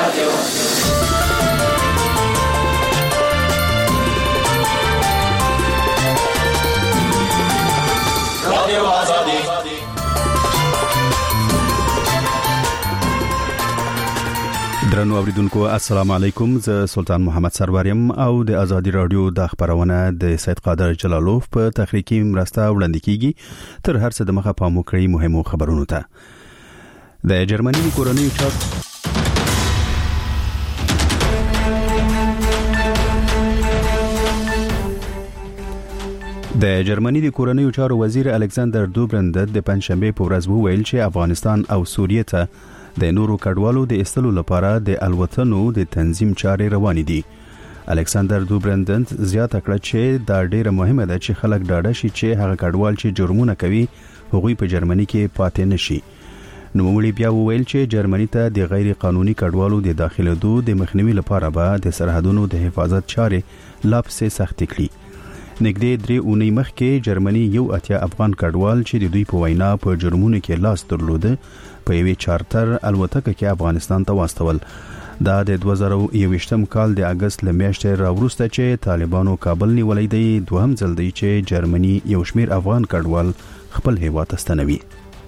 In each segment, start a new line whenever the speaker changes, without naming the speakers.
درنو اوریدونکو السلام علیکم، زه سلطان محمد سروریم او د ازادي رادیو د خبرونه د سید قادر جلالوف په تخنیکی مرسته وړاندې کیږي. تر هر څه د مخه پام وکړئ مهمو خبرونو ته. د جرمني کورنۍ چارو وزیر الکساندر دوبرند د پنځشنبه په ورځ وویل چې افغانستان او سوریه ته د نورو کډوالو د استلو لپاره د الوتنو د تنظیم چارې روانې دي. الکساندر دوبرند زیاته کړه چې دا ډیره مهمه ده چې خلک ډاډه شي چې هغه کډوال چې جرمونه کوي هغوی په جرمني کې پاتې نشي. نوموړي بیا وویل چې جرمني ته د غیر قانوني کډوالو د داخلېدو د مخنیوي لپاره به د سرحدونو د حفاظت چارې لا پسې سختې کړي. نږدې 3 اونۍ مخکې جرمني یو اتیا افغان کډوال چې د دوی په وینا په جرمونو کې لاس درلوده په یوې چارتر الوتکه کې افغانستان ته واستول. دا د 2021م کال د اگست لمیاشتې راوروسته چې طالبانو کابل نیولې دی دوهم ځل دی چې جرمني یو شمیر افغان کډوال خپل هیواد ته ستنوي.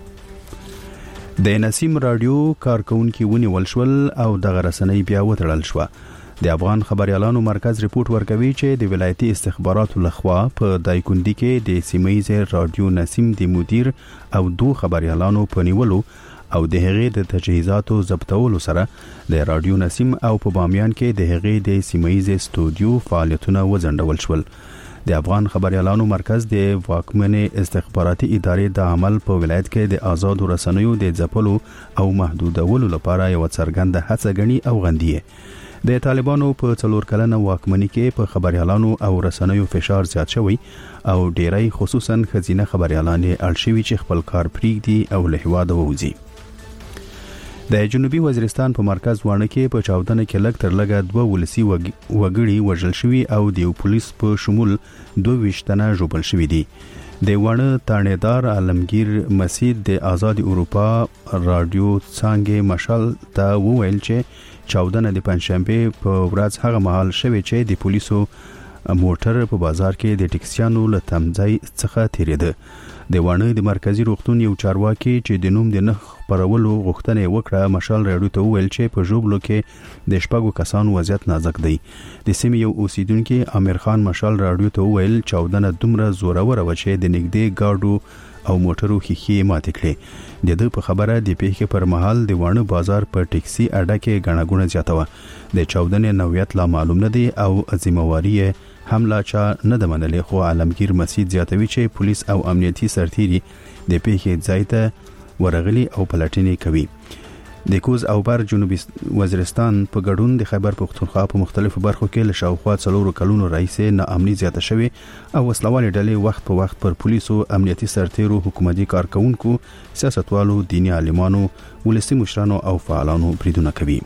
د نسیم رادیو کارکونکو ونیول شول او د غرسنۍ بیا وتړل شو. د افغان خبريالانو مرکز ریپورت ورکوي چې د ولایتي استخباراتو لخوا په دایکندي کې د سیمایي رادیو نسیم د مدیر او 2 خبريالانو په نیولو او د هغې د تجهیزاتو ضبطولو سره د رادیو نسیم او په بامیان کې د هغې د سیمایي استودیو فعالیتونه وځنډول شول. د افغان خبريالانو مرکز د واکمنې استخباراتي ادارې د عمل په ولایت کې د آزاد رسنیو د ځپلو او محدودولو لپاره یو څرګنده هڅه غني او غندي. د طالبانو په 4 کلنه واکمنۍ کې په خبريالانو او رسنیو فشار زیات شوی او ډیری خصوصا خزینه خبريالان الشوی چې خپل کار پریږدي او له هواده ووزي. د جنوبي وزیرستان په مرکز وانه کې په چاودنه کې لږ تر لږه 2 ولسی وګړي وژل شوی او د پولیس په شمول 22 تنه ژوبل شوی دي. د وانه تانیدار عالمگیر مسید د آزاد اروپا رادیو څنګه مشال ته وویل چې چاودنه د پنځشنبه په ورځ هغه مهال شوی چې د پولیسو موټر په بازار کې د ټکسیانو له تمځای څخه تیریده. د وانه د مرکزی روغتون یو چارواکي چې د نوم د نخ پرولو غوښتنه وکړه مشال رادیو ته ویل چې په جوبلو کې د شپږو کسانو وضعیت نازک دی. د سیمې یو اوسیدونکو امیر خان مشال رادیو ته ویل چاودنه دومره زوروره و چې د نږدې گاډو او موټرو خېخي ماتې کړې. د دې په خبره د پیښې پر مهال د وانه بازار په ټکسي اډه کې غڼغونه زیاته و. د چاودنې نوعیت لا معلوم نه دی او ذمہواری حمله چا نه د منلې، خو عالمگیر مسید زیاتوي چې پولیس او امنیتي سرتیري د پیښې ځای ته ورغلي او پلټنې کوي. د کوز او بر جنوبي وزیرستان په ګډون د خیبر پختونخوا په مختلفو برخو کې له شاوخوا 4 کلونو راهیسې ناامني زیاته شوې او وسلوالې ډلې وخت په وخت پر پولیسو، امنیتي سرتیرو، حکومتي کارکونکو، سیاستوالو، دیني عالمانو، ولسي مشرانو او فعالانو بریدونه کوي.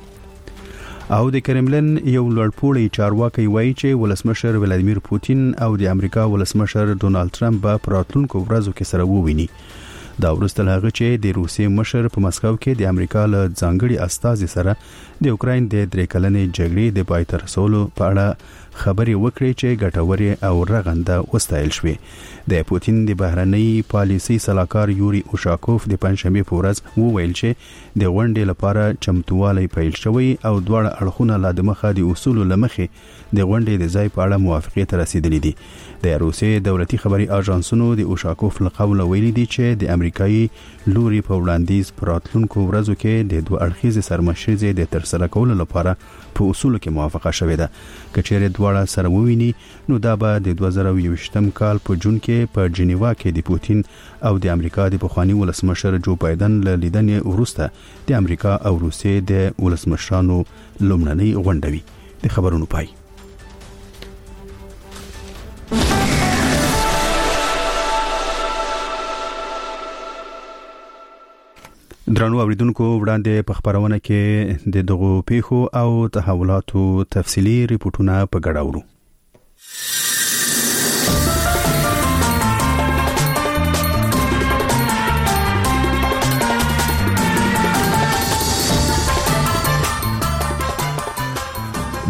او د کرملن یو لوړپوړی چارواکي وایي چې ولسمشر ولادیمیر پوتین او د امریکا ولسمشر ډونالد ټرمپ په راتلونکو ورځو کې سره وویني. دا وروسته هغه چې د روسیې مشر په مسکو کې د امریکا له ځانګړي استازي سره د اوکراین د 3 کلنې جګړې د پای ته رسولو په اړه خبرې وکړې چې ګټورې او رغنده وستایل شوې. د پوتین د بهرنۍ پالیسي سلاکار یوري اوشاکوف د پنځشنبه په ورځ وویل چې د غونډې لپاره چمتووالی پیل شوی او دواړه اړخونه لا د مخه د اصول لمخې د غونډې د ځای په اړه موافقه ته رسیدلې دي. د روسیې دولتي خبري اژانسونو د اوشاکوف له قوله ویلي دي چې د امریکایي لوري په وړاندیز پراتلونکو ورځو کې د دوه اړخیز سرمشرزه د ترسره کولو لپاره په اصول کې موافقه شوې ده. کچېره دواړه سره وویني نو دا به د 2020م کال په جون کې په جنیوا کې د پوتین او د امریکا د پخوانی ولسمشر جو بایدن له لیدنې وروسته د امریکا او روسیې د ولسمشرانو لومړنۍ غونډه وي. د خبرونو پای. درنو اوریدونکو وړاندې په خبرونه کې د دغو پیښو او تحولاتو تفصیلی ریپورتونه په ګډه ورو.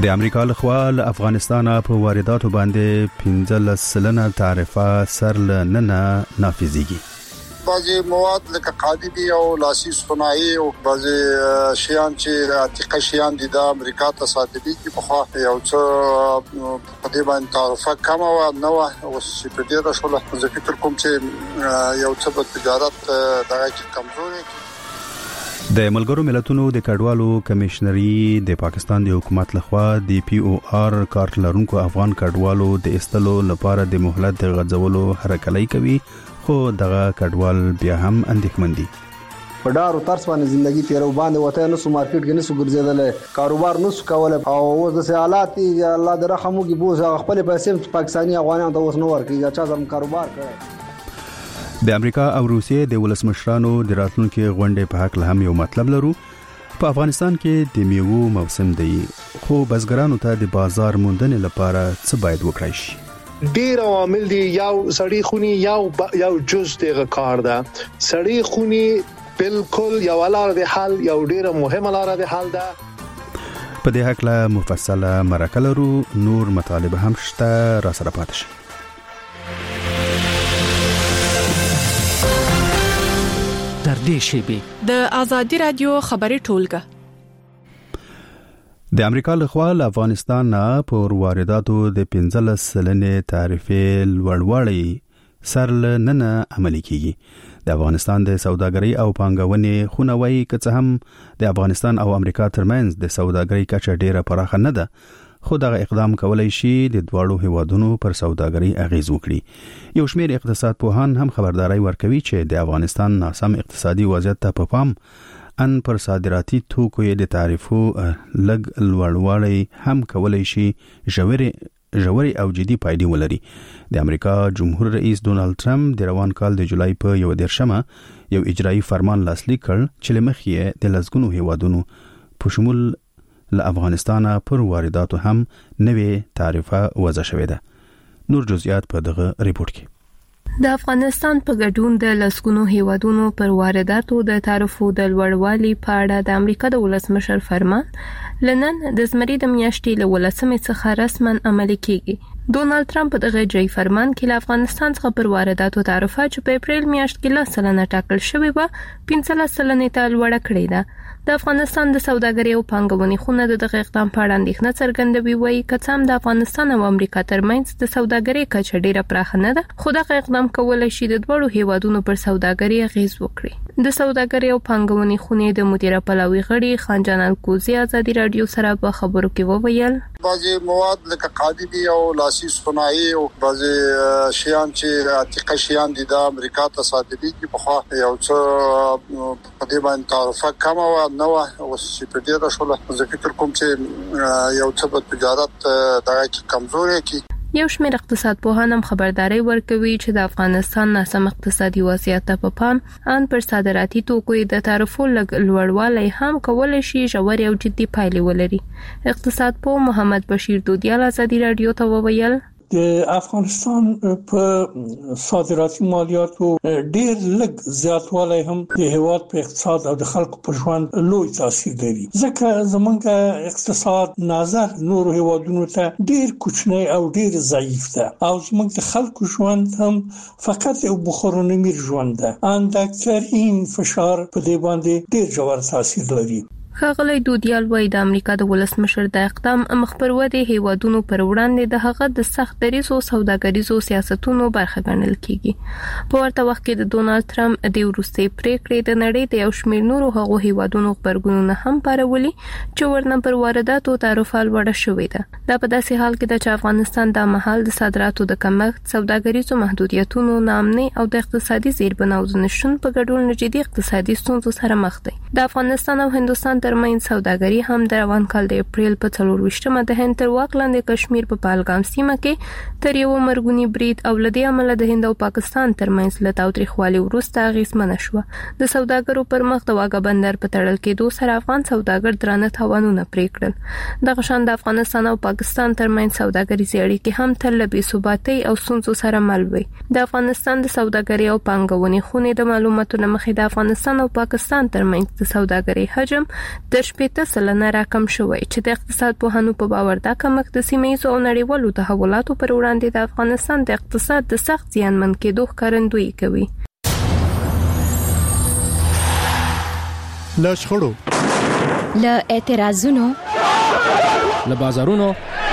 د امریکا لخوا له افغانستان په وارداتو باندې 15% تعرفه سر لننه نافذيږي.
بعضی مواد لکه قادی او لاسي صنایع او بعضی شیان چې عتیقه شیان دي د امریکا ته صادرېږي په خوا یو څه په دې باندې تعرفه کم او نو او چې په دې راشوله زه فکر کوم چې یو څه په تجارت دغه کې کمزوري.
د ملګرو ملتونو د کډوالو کمشنري د پاکستان د حکومت لخوا د POR کارت لرونکو افغان کډوالو د استلو لپاره د مهلت د غځولو هرکلی کوي، خو دغه کډوال بیا هم اندېښمن دي.
په ډارو ترس باندې ژوندۍ تیرو باندې وته نو سو مارکیټ کې نسو ګرځیدل، کاروبار نسو کول او اوس د حالات الله د رحم وکي بوز خپل پیسې پاکستاني افغانانو ته اوس نو ورکیږي چې زم کاروبار کوي.
د امریکا او روسیې د ولسمشرانو د راتلونکو غونډې په حق له هم یو مطلب لرو. په افغانستان کې د میوو موسم دی، خو بزګرانو ته د بازار موندنې لپاره څه باید وکړای شي؟
ډیر عوامل دي. یو سړی خونی یو جز دغه کار ده. سړی خونی بالکل یو لار د حل، یو ډیره مهمه لار د حل ده.
په دې حق له مفصله مرکه لرو، نور مطالبه هم شته، را سره پاتې شئ.
د آزادی رادیو خبري ټولګه.
د امریکا لخوا له افغانستان نه پر وارداتو د 15% تعرفې لوړوالی سر لننه عملي کیږي. د افغانستان د سوداګرۍ او پانګونې خونوي که هم د افغانستان او امریکا ترمنځ د سوداګرۍ کچه ډیره پراخه نه ده، خو دغه اقدام کولای شي د دواړو هیوادونو پر سوداګرۍ اغیز وکړي. یو شمېر اقتصاد پوهان هم خبرداري ورکوي چې د افغانستان ناسم اقتصادي وضعیت ته په پام ان پر صادراتي توکو د تعرفو لګ لوړوالی هم کولای شي ژوري او جدي پایلې ولري. د امریکا جمهور رئیس ډونالد ټرمپ د روان کال د جولای په 11 یو اجرایي فرمان لاسلیک کړ چې لمخې د لزګونو هیوادونو په شمول له افغانستان پر وارداتو هم نوې تعرفه وضع شوې ده. نور جزئیات په دغه ریپورت کې.
د افغانستان په ګډون د لسګونو هیوادونو پر وارداتو د تعرفو د لوړوالي په اړه د امریکا د ولسمشر فرمان لنن د زمري د میاشتې له 18 څخه رسماً عملي کیږي. ډونالد ټرمپ د غجري فرمان کې له افغانستان څخه پر وارداتو تعرفه چې په اپریل میاشت کې 10% ټاکل شوی و 15% ته لوړه کړې ده. د افغانستان د سوداګرۍ او پانګونې خونه دغه اقدام په اړه اندېښنه څرګندوي، وایي که هم د افغانستان او امریکا ترمنځ د سوداګرۍ کچه ډیره پراخه نه ده، خو دغه اقدام کولای شي د دوړو هیوادونو پر سوداګرۍ اغیز وکړي. د سوداګرۍ او پانګونې خونې د مدیره پلاوي غړي خانجان الکوزي آزادي رادیو سره په خبرو کې وویل
بعضی مواد لکه قادی او لاسي صنایع او بعضی شیان چې عتیقه شیان دي د امریکا ته صادرېږي په خوا یو څه په دې باندې تعرفه کم او نو او چې په دې راشوله زه فکر کوم چې یو څه په تجارت دغه کې کمزوري کی.
یو شمېر اقتصاد پوهان هم خبرداري ورکوي چې د افغانستان ناسم اقتصادي وضعیت ته په پام ان پر صادراتي توکو د تعرفو لوړوالی هم کولای شي ژورې او جدي پایلې ولري. اقتصاد پوه محمد بشیر دودیال آزادي رادیو ته وویل
د افغانستان په صادراتي مالیاتو ډیر لږ زیاتوالی هم د هیواد په اقتصاد او د خلکو په ژوند لوی تاثیر لري، ځکه زمونږ اقتصاد نظر نور هیوادونو ته ډیر کوچنی او ډیر ضعیف ده او زمونږ د خلکو ژوند هم فقط یو بخورنمیر ژوند ده. اندکترین فشار په دې باندې ډیر ژور تاثیر لري.
ښاغلی دودیال وایي د امریکا د ولسمشر د اقدام مخ پر ودې هیوادونو پر وړاندې د هغه د سخت دریزو سوداګریزو سیاستونو برخه ګڼل کیږي. په ورته وخت کې د ډونالد ټرمپ د وروستي پریکړې د نړۍ د یو شمېر نورو هغو هیوادونو خبرګونونه هم پارولي چې ورنه پر وارداتو تعرفه لوړه شوې ده. دا په داسې حال کې ده چې افغانستان د مهال د صادراتو د کمښت، سوداګریزو محدودیتونو، ناامنۍ او د اقتصادي زیربناوو نشون په ګډون جدي اقتصادي ستونزو سره مخ دی. د افغانستان او هندوستان ترمنځ سوداګري هم د روان کال د اپریل په 24مه د هند تر واک لاندې کشمیر په پهلګام سیمه کې تر یو مرګونی برید او لدې عمله د هند او پاکستان ترمنځ له تاوتریخوالي وروسته اغیزمنه شوه. د سوداګرو پر مخ د واګه بندر په تړل کېدو سره افغان سوداګر درانه تاوانونه پرې کړل. دغه شان د افغانستان او پاکستان ترمنځ سوداګریزې اړیکې هم تل له بې ثباتۍ او ستونزو سره مل وي. د افغانستان د سوداګرۍ او پانګونې خونې د معلوماتو له مخې د افغانستان او پاکستان ترمنځ د سوداګرۍ حجم تر 80% راکم شوی چې د اقتصاد پوهانو په باور دا کمښت د سیمه‌ییزو او نړیوالو تحولاتو پر وړاندې د افغانستان د اقتصاد د سخت زیانمن کېدو ښکارندویي کوي.
له شخړو،
له اعتراضونو،
له بازارونو،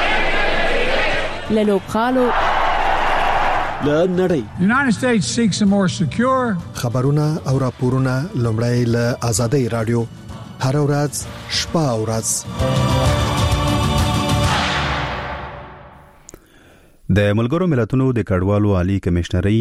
له لوبغالو،
له نړۍ.
United States seeks a more secure.
خبرونه او راپورونه لومړی له آزادۍ رادیو هر ورځ شپه او ورځ.
د ملګرو ملتونو د کډوالو عالی کمشنري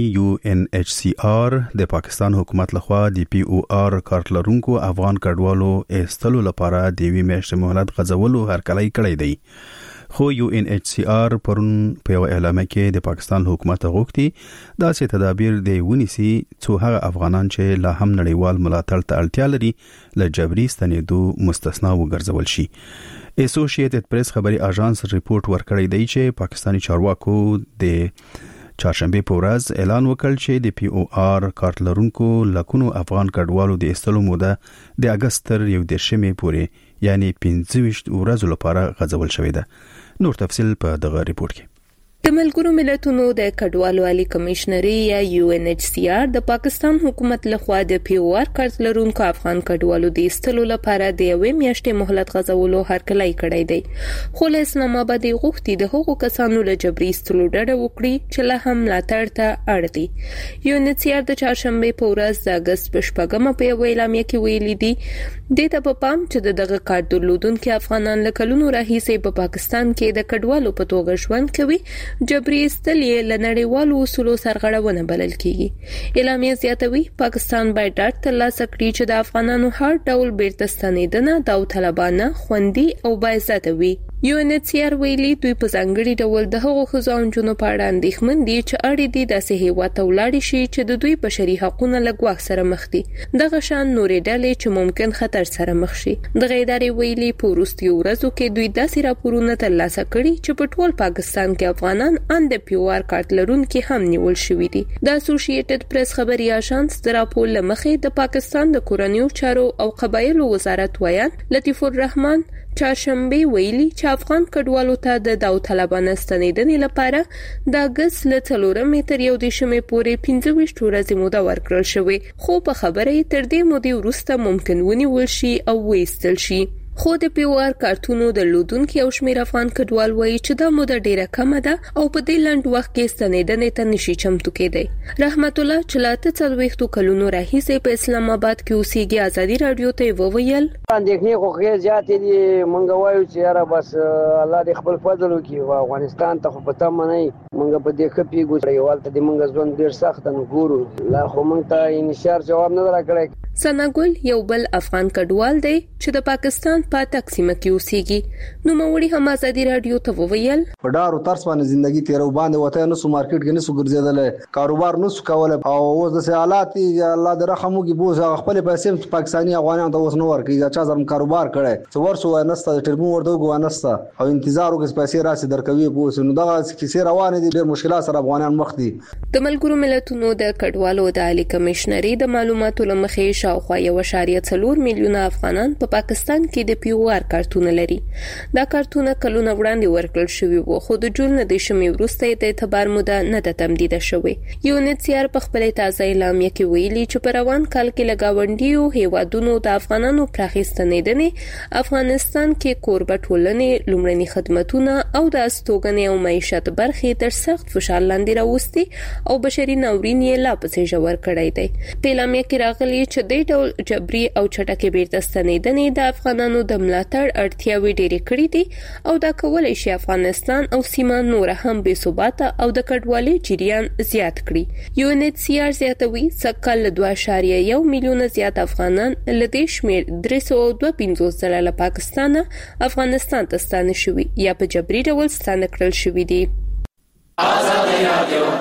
UNHCR د پاکستان حکومت لخوا د POR کارت لرونکو افغان کډوالو ایستلو لپاره د وی میاشتې مهلت غځولو هرکلی کړی دی. خو UNHCR پرون په یو اعلامیه کې د پاکستان حکومت غوښتي داسې تدابیر دی ونیسي څو هغه افغانان چې لا هم نړیوال ملاتړ ته اړتیا لري له جبري ستنېدو مستثنا وګرځول شي. اسوسییټډ پریس خبري اژانس ریپورت ورکړی دی چې پاکستانی چارواکو د چهارشنبه په ورځ اعلان وکړ چې د POR کارت لرونکو لکونو افغان کډوالو د ایستلو موده د اگست تر 11 پورې یعنی 25 ورځې لپاره غځول شوې ده. نور تفصيل په دغه ریپورت کې.
د ملګرو ملتونو د کډوالو عالی کمشنري یا UNHCR د پاکستان حکومت لخوا د POR کارت لرونکو افغان کډوالو د ایستلو لپاره د یوې میاشتې مهلت غځولو هرکلی کړی دی. خو له اسلام آباد غوښتي د هغو کسانو له جبري ایستلو ډډه وکړي چې له هم ملاتړ ته اړ دي. UNHCR د چهارشنبه په ورځ د اگست په 8 په یو اعلامیه کې ویلي دي د ته په پام چې دغه کارت درلودونکو افغانان له کلونو راهیسې په پاکستان کې د کډوالو په توګه ژوند کوي جبري استلې لنړیوالو اصولو سرغړونه بلل کیږي. اعلامیه زیاتوي پاکستان باید ډاډ ترلاسه کړي چې د افغانانو هر ډول بیرته ستنېدنه داوطلبانه، خوندي او باعزته وي. UNHCR ویلي دوی په ځانګړي ډول د هغو ښځو او نجونو په اړه اندېښمن دي چې اړ دي داسې هیواد ته ولاړ شي چې د دوی بشري حقوقونه له ګواښ سره مخ دي. دغه شان نورې ډلې چې ممکن خطر سره مخ شي. دغه ادارې ویلي په وروستیو ورځو کې دوی داسې راپورونه ترلاسه کړي چې په ټول پاکستان کې افغانان ان د POR کارت لرونکي هم نیول شوي دي. د اسوسییټډ پریس خبري اژانس د راپور لمخې د پاکستان د کورنیو چارو او قبایلو وزارت ویان لطیف الرحمن چهارشنبه ویلي چې افغان کډوالو ته د داوطلبانه ستنېدنې لپاره د اگست له 4 تر 11 پورې 25 ورځې موده ورکړل شوې، خو په خبره تر دې مودې وروسته ممکن ونیول شي او وایستل شي. خو د POR کارتونو درلودونکو او شمیر افغان کډوال وایي چې دا موده ډیره کمه ده او په دې لنډ وخت کې ستنېدنې ته نشي چمتو کېدی. رحمت الله چې 40 کلونو راهیسې په اسلام آباد کې اوسېږي ازادي رادیو ته وویل
اندېښنې خو ښه زیاتې دي. مونږ وایو چې یاره بس الله دې خپل فضل وکړي او افغانستان ته خو په تمه نه مونږ په دې ښه پیګو یوالته دې مونږ ژوند ډېر سخت نه ګورو. لا خو مونږ ته انشار جواب نه راکړی.
سناګل یو بل افغان کډوال دی چې د پاکستان په تقسیم کې اوسېږي. نو موري هم ازادي رادیو ته وویل
په ډارو ترس باندې ژوندۍ تیرو باندې وته نو سو مارکیټ کې نسو ګرځیدل، کاروبار نسو کول او اوس د حالات الله د رحمو کې بوزه خپل پیسې پاکستاني افغانان ته اوس نو ورکړي چې زم کاروبار کړي څو ورسو نسته ټربون ورته وګوانسته او انتظار وکړي پیسې راسي درکوي پوس نو دا کیسه روانه دي ډېر مشکلات سره افغانان مخ دي.
د ملګرو ملتونو د کډوالو د عالی کمشنري د معلوماتو لمخې شاوخوا 1.4 میلیونه افغانان په پاکستان کې د POR کارتونه لري. دا کارتونه کلونه وړاندې ورکړل شوي وو خو د جون د شمې وروسته د اعتبار موده نه ده تمدید شوې. UNHCR په خپل تازه اعلامیه کې ویلي چې په روان کال کې لګاونډیو هیوادونو د افغانانو پراخستنېدنې افغانستان کې کوربه ټولنې لومړني خدماتونه او د استوګنې او معیشت برخې تر سخت فشار لاندې راوستي او بشري ناورین یې لا پسې ژور کړی دی. په اعلامیه کې راغلي چې د ډول جبري او چټکې بیرته ستنېدنې د افغانانو د ملاتړ اړتیاوې ډېرې کړې دي او دا کولای شي افغانستان او سیمه نور هم بې ثباته او د کډوالۍ جریان زیات کړي. UNHCR زیاتوي سکه‌ل 2.1 میلیونه زیات افغانان له دې شمېر 352 ځله له پاکستان افغانستان ته ستانه شوي یا په جبري ډول ستانه کړل شوي دي.
آزادي رادیو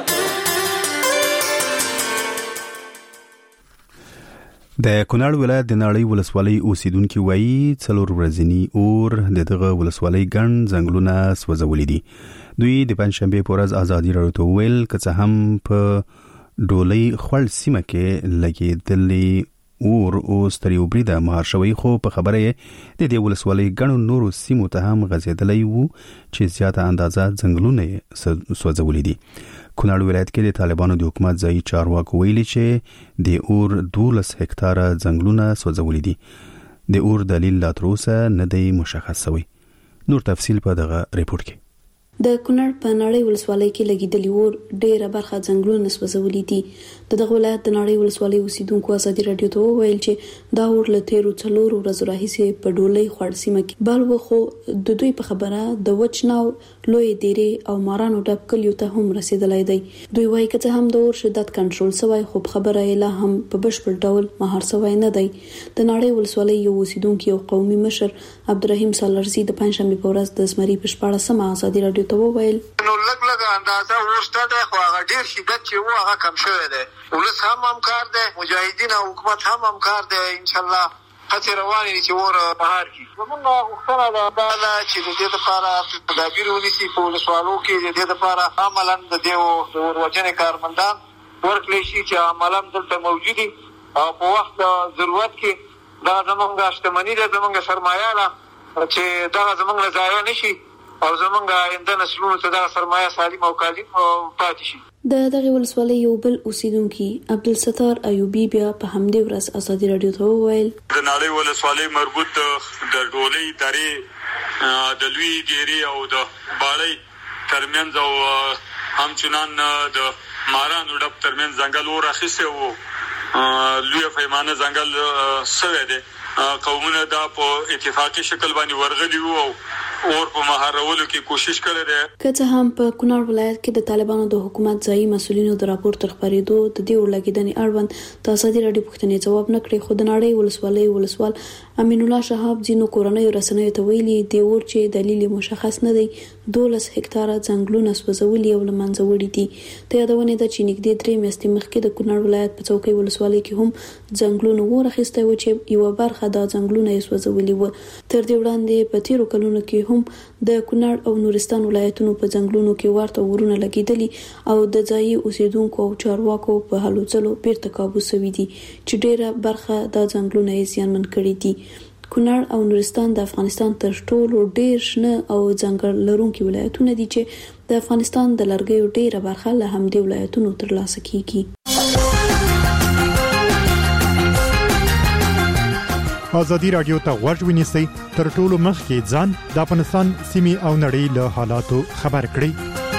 د کونړ ولایت د ناړۍ ولسوالۍ اوسیدونکو وایي 4 ورځنی اور دغه ولسوالۍ ګڼ ځنګلونه سوځولې دي. دوی د پنځشنبه په ورځ ازادي رادیو ته ویل چې هم په ډولۍ خړ سیمه کې لګېدلې اور اوس تر یو بریده مهار شوی خو په خبره د دې ولسوالۍ ګڼو نورو سیمو ته هم غځېدلی وو چې زیاته اندازه ځنګلونه سوځولي دي. کونړ ولایت کې د طالبانو د حکومت ځایي چارواکو ویلي چې د اور 12 هکتاره ځنګلونه سوځولي دي. د اور دلیل لا تر اوسه نه دی مشخص شوی. نور تفصیل په دغه ریپورت کې.
د کونړ په نړۍ ولسوالۍ کې لګیدلی اور ډیره برخه ځنګلونه سوځولي دي. دغه ولایت د نړۍ ولسوالۍ اوسیدونکو ازادي رادیو ته وویل چې دا اور له تیرو 4 ورځو راهیسې په ډولۍ خوړ سیمه کې بل وخو د دوی په خبره د وچناو لوی دیری او مارانو ډب کلیو ته هم رسیدلای دی. دوی وایي چې هم د اور شدت کنټرول شوی خو خبره یې لا هم په بشپړ ډول مهار شوی نه دی. د نړۍ ولسوالۍ یو اوسیدونکو او قومي مشر عبدالرحیم سالرزي د پنځشنبه په ورځ د زمري په 14 ازادي رادیو ته وویل
نو لګ اندازه ورسته ده خو هغه ډیر شدت چې وو هغه کم شوی دی. ولس هم همکار دی، مجاهدین او حکومت هم همکار دی. ان شاء الله هڅه روانه دي چې ور بهر کی. زمونږ غوښتنه ده چې د دې لپاره تدابیر ونیسي په ولسوالو کې د دې لپاره عملاً د دې وروجنې کارمندان ورکړي شي چې عملاً دلته موجودي او په وخت ضرورت کې دا زمونږ شتمنۍ ده، زمونږ سرمایه ده چې دا زمونږ ضایع نشي او زمونږ آینده نسلونو ته دا سرمایه سالم او کالم پاتې شي.
دغه ولسوالۍ یو بل اوسیدونکو عبدالستار ایوبی بیا په همدې ورځ ازادي رادیو ته وویل
د نړۍ ولسوالۍ مربوط د ډولۍ درې د لوی ډیری او د باړۍ ترمنځ او همچنان د مارانو ډب ترمنځ ځنګل ورخیسه وو لوی پیمانه ځنګل سوي دي. قومونه دا په اتفاقی شکل باندې ورغلي وو اور په مهارولو کې کوشش کړي دي.
که هم په کونړ ولایت کې د طالبانو د حکومت ځایي مسولینو د راپور تر خبرېدو د دې ورلګیدنې اړوند د ازادي رادیو پوښتنې جواب نه کړی، خو د نړۍ ولسوالۍ ولسوال امین الله شهاب ځینو کورنیو رسنیو ته ویلي دی اور چې دلیل مشخص نه دی 12 هکتاره ځنګلونه سوځولي او لمنځه وړي دي. ته یادونه ده چې نږدې 3 میاشتې مخکې د کونړ ولایت په څوکۍ ولسوالۍ کې هم ځنګلونه ورخسته و چې یو برخه د ځنګلونه یې سوځولي و. تر دې وړاندې په تیرو کلونو کې هم د کونړ او نورستان ولایتونو په ځنګلونو کې ورته ورونه لګیدلي او د ځایي اوسیدونکو او چارواکو په هلو ځلو بیرته کابو شوي دي چې ډیره برخه د ځنګلونو یې زیانمن کړي دي. کونړ او نورستان د افغانستان تر ټولو ډیر شنه او ځنګل لرونکي ولایتونه دي چې د افغانستان د لرګیو ډیره برخه له همدې ولایتونو ترلاسه کیږي.
ازادي رادیو ته غوږ ونیسئ تر ټولو مخکې ځان د افغانستان سیمې او نړۍ له حالاتو خبر کړئ.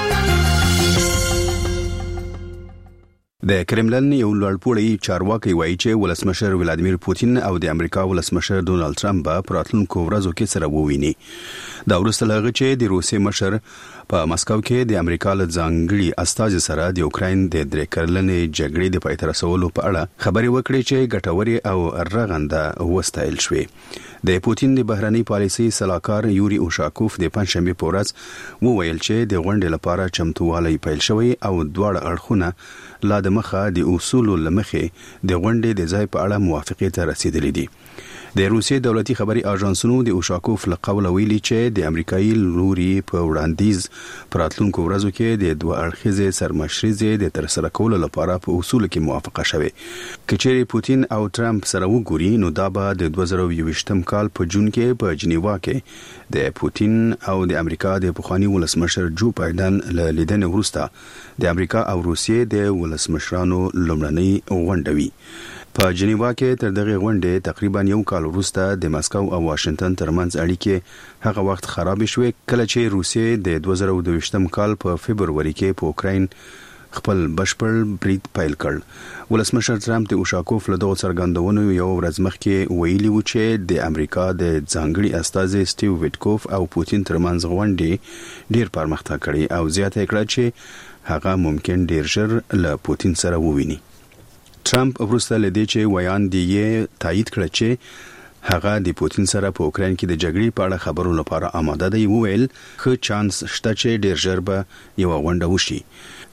د کرملن یو لوړپوړی چارواکي وایي چې ولسمشر ولادیمیر پوتین او د امریکا ولسمشر ډونالد ټرمپ په راتلونکو ورځو کې سره وویني. دا وروسته له هغه چې د روسي مشر په مسکو کې د امریکا له ځانګړي استازي سره د اوکراین د درې کلنې جګړې د پای ته رسولو په اړه خبرې وکړې چې ګټورې او رغنده وستایل شوې. د پوتین د بهرنۍ پالیسي سلاکار یوري اوشاکوف د پنځشنبه په ورځ وویل چې د غونډې لپاره چمتووالی پیل شوی او دواړه اړخونه لا د مخه د اصول لمخې د غونډې د ځای په اړه موافقه ته رسیدلې دي. د روسي دولتي خبري اژانسونو د اوشاکوف له قوله ویلي چې د امریکایي لوري په وړاندیز پراتلونکو ورځو کې د دوه اړخیزه سرمشريزه د ترسره کولو لپاره په اصول کې موافقه شوه. کچېری پوتین او ټرمپ سره وګوري نو دا به د 2020م کال په جون کې په جنیوا کې د پوتین او د امریکا د پخوانی ولسمشر جو بایدن له لیدنې وروسته د امریکا او روسیې د ولسمشرانو لومړنۍ غونډه وي. په جنیوا کې تر دغه غونډې تقریبا یو کال وروسته د مسکو او واشنگټن ترمنځ اړیکې هغه وخت خراب شوې کله چې روسیې د 2022م کال په فبرवरी کې په اوکراین خپل بشپړ برید پیل کړ. ولسمشر ټرمپ د اوشاکوف له دغه څرګندونو یو ورځ مخکې ویلي و چې د امریکا د ځانګړي استازي سټیو ویټکوف او پوتین ترمنځ غونډې ډیر پرمختګ کړي او زیاته کړه چې هغه ممکن ډیر ژر له پوتین سره وویني. ټرمپ وروسته لدې چې ویان دی تایید کړ چې هغه د پوتین سره په اوکراین کې د جګړې په اړه خبرو لپاره آماده دی. وویل خو چانس شته چې ډیر ژر به یو غونډه وشي.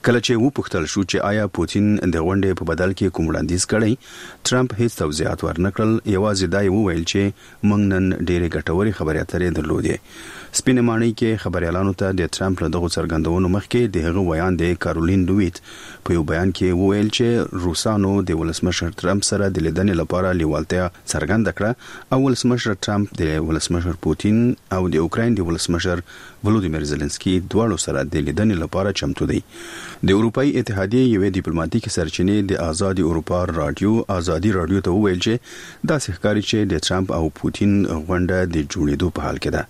کله چې وپوښتل شو چې آیا پوتین د غونډې په بدل کې کوم وړاندیز کړی، ټرمپ هیڅ توضیحات ورنکړل. یوازې دا وویل چې موږ نن ډېرې ګټورې خبرې اترې درلودې. سپینه ماڼۍ کې خبريالانو ته د ټرمپ له دغو څرګندونو مخکې د هغه ویان د کارولین لویت په یو بیان کې وویل چې روسانو د ولسمشر ټرمپ سره د لیدنې لپاره لیوالتیا څرګنده کړه او ولسمشر ټرمپ د ولسمشر پوتین او د اوکراین د ولسمشر ولودیمیر زيلنسکي دواړو سره د لیدنې لپاره چمتو دي. د اروپאי اتحادیې یوې ډیپلوماټیکي سرچینې د آزادي اروپا رادیو آزادي رادیو ته وویل چې دا ښکاري چې د ټرمپ او پوتین غونډه د جوړېدو په حال کې ده.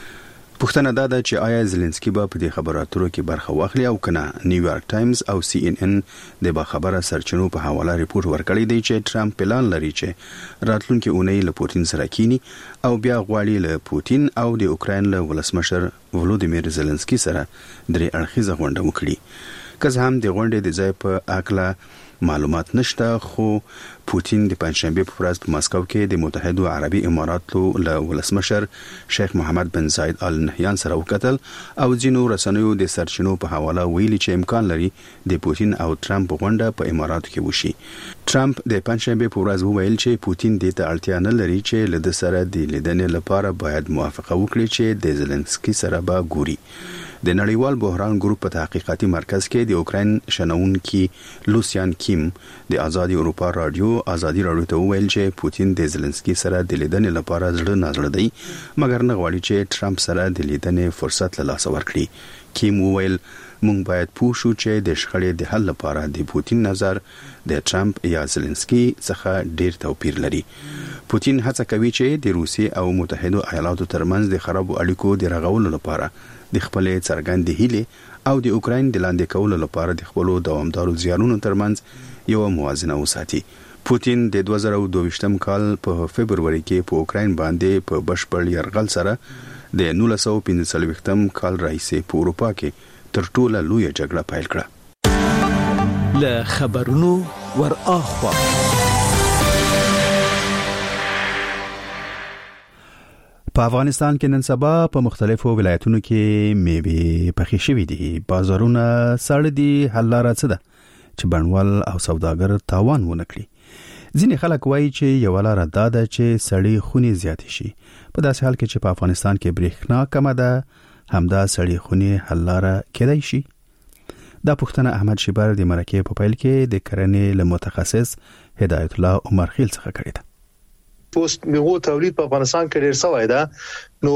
پوښتنه دا ده چې آیا زيلنسکي به په دې خبرو اترو کې برخه واخلي او کنه. نیویارک ټایمز او CNN د باخبره سرچینو په حواله ریپورت ورکړی دی چې ټرمپ پلان لري چې راتلونکي اونۍ له پوتین سره کینی او بیا غواړي له پوتین او د اوکراین له ولسمشر ولودیمیر زيلنسکي سره درې اړخیزه غونډه وکړي. که هم د غونډې د ځای په اړه معلومات نشته، خو پوتین د پنځشنبه په ورځ په ماسکو کې د متحده عربي اماراتو له ولسمشر شیخ محمد بن زاید آل نهیان سره وکتل او ځینو رسنیو د سرچینو په حواله ویلي چې امکان لري د پوتین او ټرمپ غونډه په اماراتو کې وشي. ټرمپ د پنځشنبه په ورځ وویل چې پوتین د ته اړتیا نه لري چې له د سره د لیدنې لپاره باید موافقه وکړي چې د زيلنسکي سره به ګوري. د نړیوال بحران ګروپ په تحقیقاتي مرکز کې د اوکراین شنونکي لوسیان کیم د آزادي اروپا رادیو آزادي رادیو ته ویل چې پوتین د زيلنسکي سره د لیدنې لپاره زړه نازړه دی، مګر نه غواړي چې ټرمپ سره د لیدنې فرصت له لاسه ورکړي. کیم ویل مونږ باید پوه شو چې د شخړې د حل لپاره د پوتین نظر د ټرمپ یا زيلنسکي څخه ډیر توپیر لري. پوتین هڅه کوي چې د روسیې او متحده ایالاتو ترمنځ د خرابو اړیکو د رغولو لپاره د خپل څرګندې هیلې او د اوکراین د لاندې کولو لپاره د خپل دوامدارو زیارونو ترمنځ یو موازنه وساتي. پوتین د 2022 کال په فبرवरी کې په اوکراین باندې په بشپړ یرغل سره د 1945 کال راهیسې په اروپا کې تر ټولو لوی جګړه پیل کړه.
ل خبرونو ور اخوا
په افغانستان کې نن سبا په مختلفو ولایتونو کې میوې پخې شوې دي. بازارونه سړ دي. حل لاره څه ده چې بڼوال او سوداګر تاوان ونه کړي؟ ځینې خلک وایي چې یو لاره دا ده چې سړې خونې زیاتې شي. په داسې حال کې چې په افغانستان کې برېښنا کمه ده، همدا سړې خونې حل لاره کېدای شي. دا پوښتنه احمد شیبر د مرکې په پیل کې د کرنې له متخصص هدایت الله عمر خیل څخه کړې ده.
پوست میوه تولید په افغانستان کې ډیر سوی ده، نو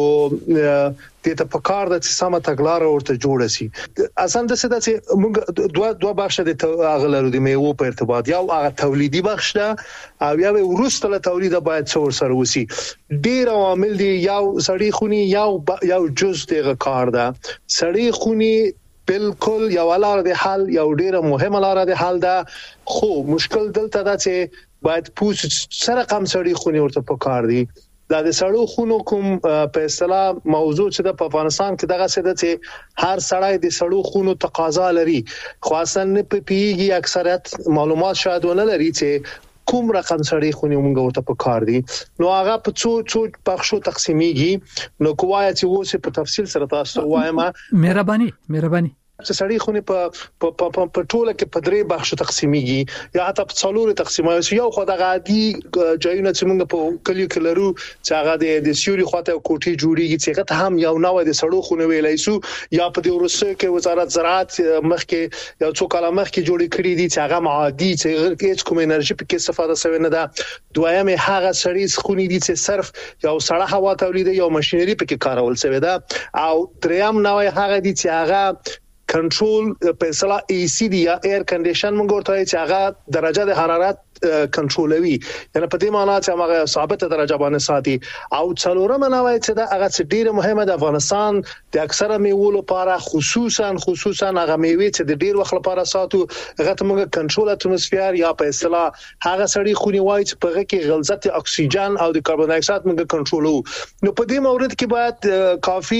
د ته په کار د سمه تګلارې ورته جوړ شي. اساس ده چې موږ دوه بخش د اغلرو د میوه په ارتباط، یو هغه تولیدي بخش ده او یو ورسته له تولید باید څور سره وسی. ډیر عوامل دي، یو سړی خونی یو جز دغه کار ده. سړی خونی بالکل یو لار د حل، یو ډیره مهمه لار د حل ده، خو مشکل دلته ده چې باید پوس سره کم سړی خونی ورته پکار دي. دا د سړو خونو کوم په اصطلاح موضوع چې د افغانستان کې دغه څه ده چې هر سړی د سړو خونو تقاضا لري، خو اصلا نه پیږي. اکثریت معلومات شاید ونه لري چې کوم رقم سړی خونی مونږ ورته پکار دي. نو هغه په څو بخشو تقسیمیږي. نو کومه چې وسه په تفصیل سره تاسو وایم.
مهرباني
سړی خونی په ټوله کې په درې بخشو تقسیمیږي یا حتی په څلور تقسیمایي. یو خو د عادي ځایونه چې موږ په کلیو کې لرو چې هغه د سیوري خواته کوټي جوړیږي چې هغه هم یو نوې د سړو خونی ویلای شو، یا په د روسیې کې وزارت زراعت مخکې یو څو کاله مخکې جوړې کړې دي چې هغه عادي چې هیڅ کوم انرژي په کې استفاده شوی نه ده. دویمه هغه سړی خونی دي چې صرف یو سړه هوا تولید یو ماشينري په کې کارول شوی ده. او دریم نوې هغه دي چې هغه کنټرول په اصطلاح AC دی یا ایر کنډیشن موږ ورته چې هغه درجه د حرارت کنټرولوي، یعنی په دې معنی چې هغه ثابته درجه باندې ساتي. او څلورم نوای چې دا هغه ډیره مهمه د افغانستان د اکثره میوو لپاره خصوصا هغه میوې چې د ډیر وخت لپاره ساتو، هغه ته موږ کنټرول اتموسفیر یا په اصطلاح هغه سړی خونی وای چې په هغه کې غلظت اکسیجن او د کاربن ډای اکساید موږ کنټرولو. نو په دې مورد کې باید کافي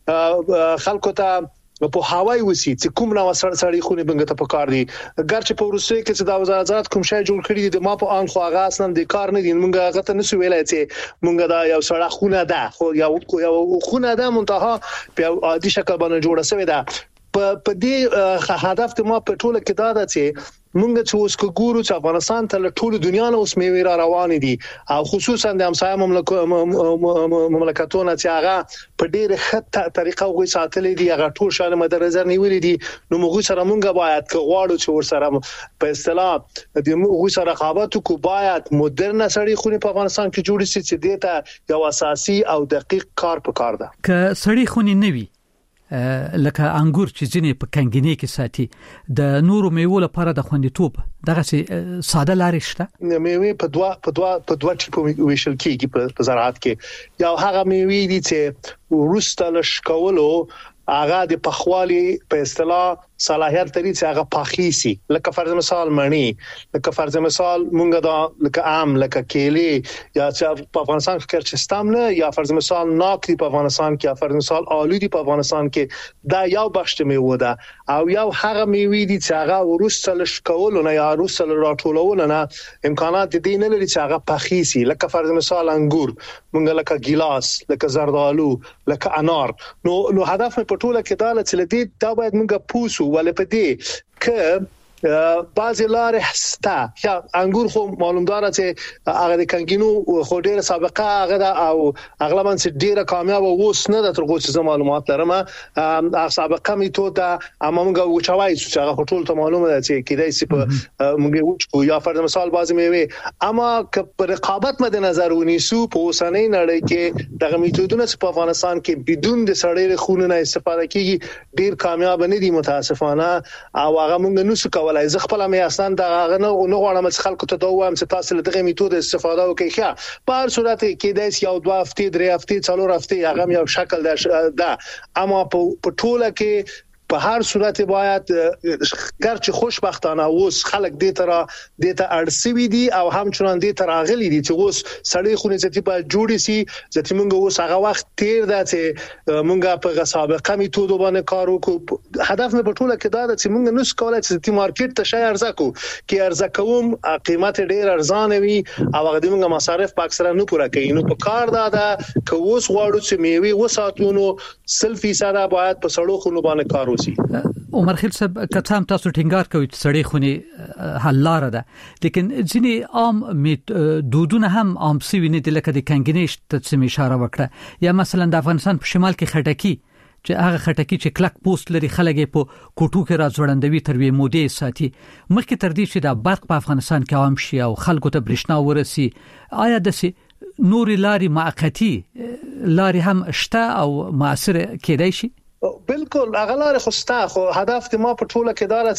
خلکو ته په هوای وسی چې کوم نو سړی خونی بنګ ته پکار دي. ګرچې په روسیې کې چې د وزارت کوم شای جوړ کړی دي ما په ان خو هغه اصلا د کار نه دي. موږ هغه ته نسو ویلای چې موږ دا یو سړی خونه ده، خو یو خونه ده منتها په عادي شکل باندې جوړه شوی ده. په دې هدف ته ما په ټوله کې دا ده چې مونږ چې اوس ګورو چې افغانستان ته ټول دنیا نه اوس میوې را روان دي او خصوصا د همسایه مملکتونو چې هغه په ډېر ښه طریقه وګړي ساتلې دي هغه ټول شان مد نظر نیولې دي نو موږ سره مونږ باید غواړو چې ورسره په اصطلاح د موږ سره رقابت کو باید مدرن سړی خونی په افغانستان کې جوړ شي چې دیته یو اساسي او دقیق کار پکار ده
ک سړی خونی نوي لکه انګور چې ځینې په کنګینې کې ساتي د نورو میوو لپاره د خوندیتوب دغه ساده لارې شته
میوې په دوه ټیپو ویشل کېږي په زراعت کې یو هغه میوې دي چې ورسته لشکولو هغه د پخوالي په اصطلاح صلاحیت لري چې هغه پاخیسي لکه فرض مثال مڼی لکه فرض مثال مونږ دا لکه ام لکه کیلې یا چې په افغانستان کې چستام نه یا فرض مثال ناک دی په افغانستان کې یا فرض مثال آلو دی په افغانستان کې دا یو بخښ میوه ده او یو هغه میوې دي چې هغه ورسته لشکول نه یا ورسته راټولول نه امکانات دي نه لري چې هغه پاخیسي لکه فرض مثال انګور مونږ لکه ګیلاس لکه زردالو لکه انار نو هدف په ټوله کې دا چې لدی دا باید مونږ پوسو ولې په دې ک بعضی لارې ستا یا انګور خو معلومدار چې هغه د کنګینو خو ډیره سابقه هغه دا او اغلبا چې ډیره کامیاب اوس نه د ترغو چې معلومات لرم هغه سابقه میتود دا موږ وچوي چې هغه ټول ته معلومه ده چې کیدای شي په موږ وچو یا فرض مثال بعضی میوه اما که رقابت مد نظر ونیسو په اوسنۍ نړۍ کې دغه میتودونه په افغانستان کې بدون د سړی خونه نه استفاده کیږي ډیر کامیاب نه دي متاسفانه او هغه موږ نو څه ولای زه خپل مې اصلا دا نه غواړم چې خلکو ته دا وایم چې تاسو له دغه میتود استفاده وکړئ ښه په هر صورت کې د یو 2 هفته 3 هفته 4 هفته هغه یو شکل ده اما په ټوله کې په هر صورت باید ګرچه خوشبختانه اوس خلک دې ته اړسوي دي او همچنان دې ته راغلي دي چې اوس سړی خونې ځتی په جوړی سي ځتی موږ اوس هغه وخت تیر ده چې موږ په سابقه میتود باندې کار وکړو هدف مې په ټوله کې دا ده چې موږ نس کولای چې مارکیټ ته شي ارزه کو کې ارزه کوم قیمت ډیر ارزانه وي او هغه د موږ مصارف په اکثره نه پوره کوي نو په کار دا ده چې اوس غواړو چې میوه وساتونو 100% باید په سړو خونو باندې کار
عمر خیل صاحب کتام تاسو ټینګار کوي چې سړی خونی حل لار ده لیکن ځینې عام دودونه هم عام سوي نه دي لکه د کنګینیش ته اشاره وکړه یا مثلا د افغانستان په شمال کې خټکی چې هغه خټکی چې کلک پوسټ لري خلک په کوټو کې راځوړندوي تر وی مودې ساتي مخکې تر دې چې د برق په افغانستان کې عام شي او خلکو ته برېښنا ورسي آیا د نوري لاري معقتی لاري هم شته او مؤثر کېدای شي
بالکل اغلار خوستا خو هدف ما په ټوله کې دار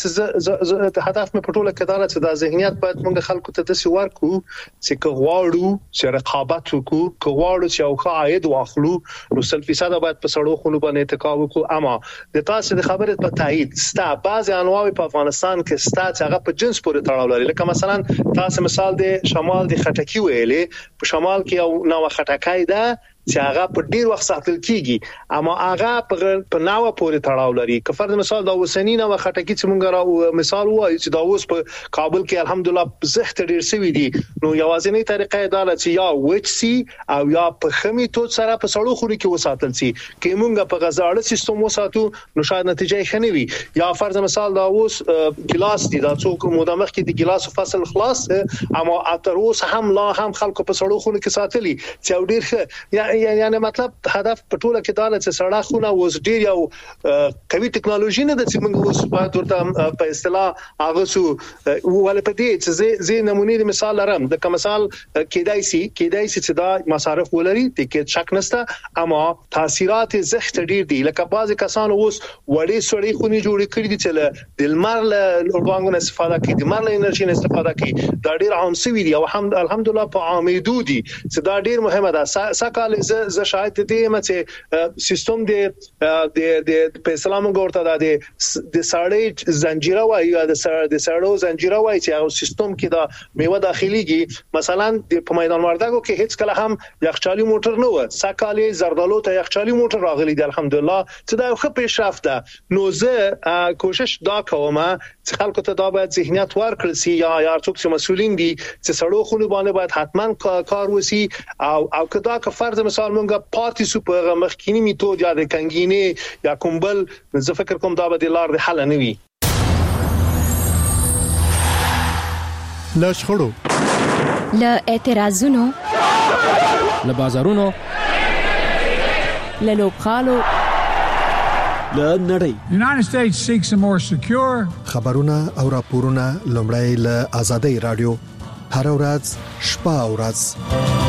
چې هدف مې په ټوله کې دار چې د ذهنیت باید موږ خلکو ته د سی ورکو چې غواړو چې رقابت وکړو غواړو چې او عاید واخلو نو 100% باید په سړو خونو باندې اتکا وکړو اما د تاسو د خبرې په تایید ستا بعض انواع په افغانستان کې ستا چې هغه په جنس پورې تړاو لري لکه مثلا تاسو مثال د شمال د خټکی ویلې په شمال کې یو نوې خټکای ده چې هغه په ډیر وخت ساتل کیږي اما هغه په ناوه پورې تړاو لري که فرض مثال دا وسنی نوې خټکی چې مونږ راو مثال وایي چې دا اوس په کابل کې الحمدلله زخت ډیر سوي دي نو یوازینی طریقه دا چې یا وچسي او یا په خمي توت سره په سړو خوري کې وساتل سي کې مونږ په غذاړه سیستم وساتو نو شاید نتیجه ښه نه وي یا فرض مثال دا اوس ګلاس دي دا څوک مدامخ کې د ګلاس فصل خلاص اما اتر اوس هم لا هم خلکو په سړو خوري کې ساتلي چې ډیر ښه یعنی مطلب هدف په ټوله کې دا چې سړا خونه وز ډیر یو قوي ټکنالوژي نه د چې موږ اوس باید ورته په اصطلاح هغه سو ولې په دې چې زه نمونه د مثال لرم د کوم مثال کېدای شي چې دا مصارف ولري د کې شک نشته اما تاثیرات زخت ډیر دي لکه بعضی کسان اوس وړي سړی خوني جوړ کړی دي چې د لمر له وړاندې استفاده کوي د لمر له انرژي استفاده کوي دا ډیر عام سوي دي او الحمدلله په عامېدو دي چې دا ډیر مهمه ده سکهال ز شاید دې مته سیستم د په اسلام ګورته د ساړې زنجیره وای یا د ساړو زنجیره وای چې او سیستم کې دا میوه داخليږي مثلا په میدان وردګو کې هیڅ کله هم یخچالي موټر نه و سکهال زردالو ته یخچالي موټر راغلي دی الحمدلله چې دا خو پیشرفت ده نو زه کوشش دا کوم چې خلکو ته دا باید ذهنیت ورکړل سي یا څوک چې مسؤلین دي چې سړو خونو باندې باید حتمان کار وسی او کدا که فرض مثال مونږه پاتې سو په مخکینی میتود یا د کنګینه یا کومبل زه فکر کوم دا به د لار د حل نه وي.
لا شخړو،
لا اعتراضونو،
لا بازارونو،
لا لوبخالو،
لا نړۍ.
United States seeks a more secure.
خبرونه او راپورونه لومړی له آزادۍ رادیو هر ورځ شپه او ورځ